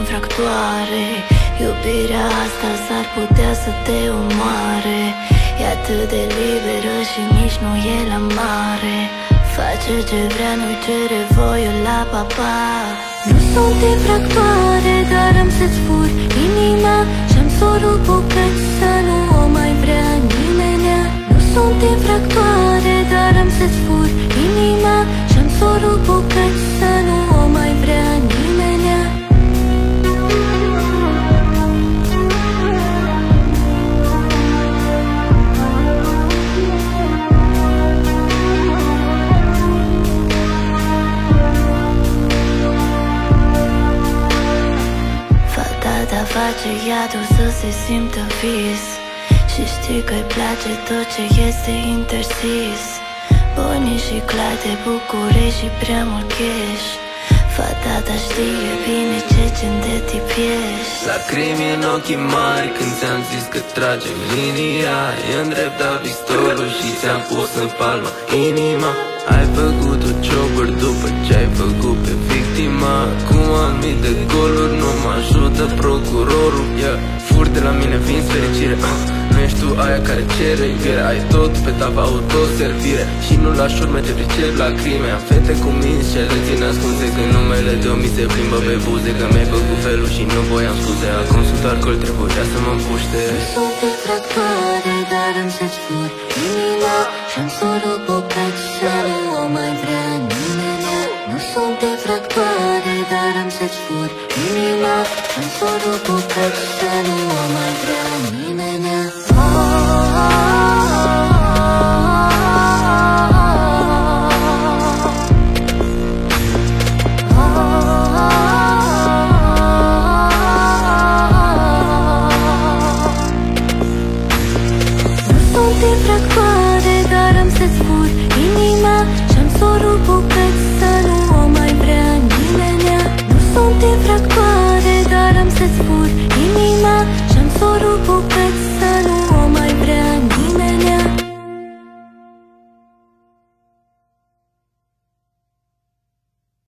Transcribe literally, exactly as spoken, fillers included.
infractoare. Iubirea asta s-ar putea să te omoare. E atât de liberă și nici nu e la mare. Face ce vrea, nu-i cere voie la papa. Nu sunt infractoare, dar am să-ți fur inima și-am să o rup bucăți să nu o mai vrea nimenea. Nu sunt infractoare, dar am să-ți fur inima și-am să o rup bucăți să nu o mai vrea nimenea. Dar face iadul să se simtă vis și știi că-i place tot ce este interzis. Banii și clate, bucurii și prea mult cash. Fata ta știe bine ce gen de tip ești. Lacrimi în ochii mari când ți-am zis că tragem linia. I-am îndreptat pistolul și ți-am pus în palmă inima. Ai făcut o ciobări după ce ai făcut pe victima. Cu am mii de goluri, nu mă ajută procurorul, yeah. Fur de la mine, vinzi fericire, uh. Nu ești tu aia care cere iubire. Ai tot pe tava autoservire și nu lași urme, te pricep la crime. Am fete cu minți ce le țin ascunse, când numele de omi se plimbă pe buze. Că mi-ai făcut felul și nu voiam scuze. A consultat că trebuia să mă împuște. Nu sunt infractoare, dar am să-ți fur inima și-am să o rup bucăți să nu o mai vrea nimenea. Nu sunt infractoare, dar am să-ți fur inima și-am să o rup bucăți să nu o mai vrea nimenea. Oh, oh, oh.